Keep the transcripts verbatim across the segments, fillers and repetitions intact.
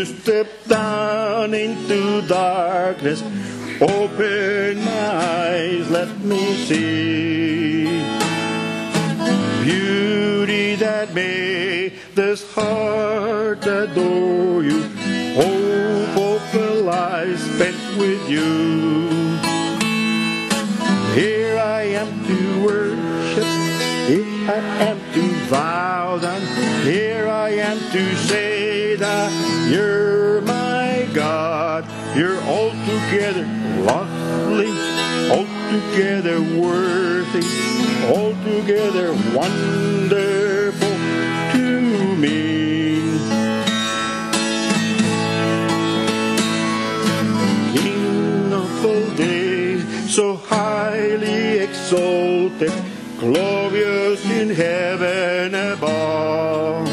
to step down into darkness. Open my eyes, let me see beauty that made this heart adore you. Hope of a life spent with you. Here I am to worship, here I am to vow down, here I am to say that you're my God. You're altogether lovely, altogether worthy, altogether wonderful to me. King of all days, so highly exalted, glorious in heaven above.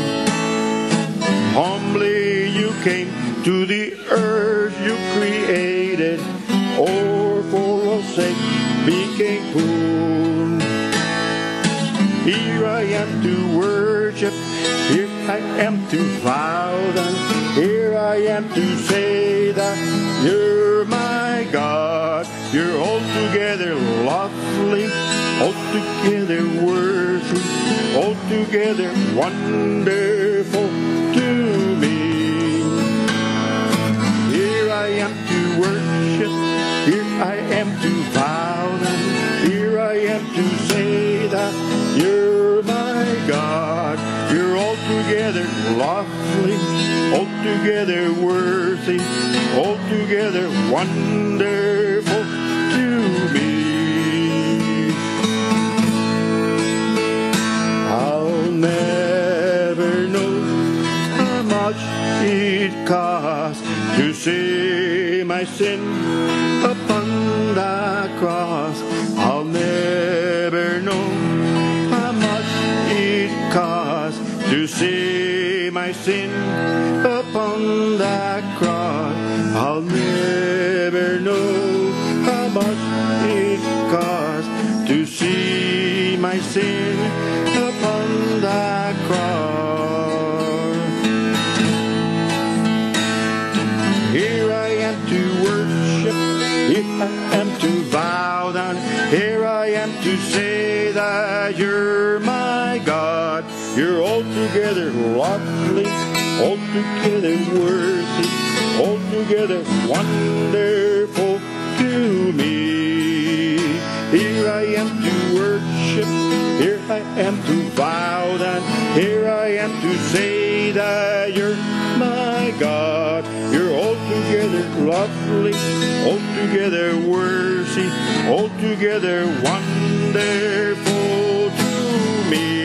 Humbly you came to the earth you created, or for our sake became poor. Here I am to worship, here I am to vow down, here I am to say that you're my God. You're altogether lovely, altogether worthy, altogether wonderful to me. Here I am to worship, here I am to vow down, here I am to say that you're my God. You're altogether lovely, altogether worthy, altogether wonderful to me. I'll never know how much it costs to see my sin upon the cross. I'll never know how much it costs to see my sin upon the cross. I'll never know how much it costs to see my sin upon the cross. Here I am to worship, here I am to bow down, here I am to say that you're my God. You're altogether lovely, altogether worthy, altogether wonderful to me. Here I am to worship, here I am to bow down, here I am to say that you're my God. You're altogether lovely, altogether worthy, altogether wonderful to me.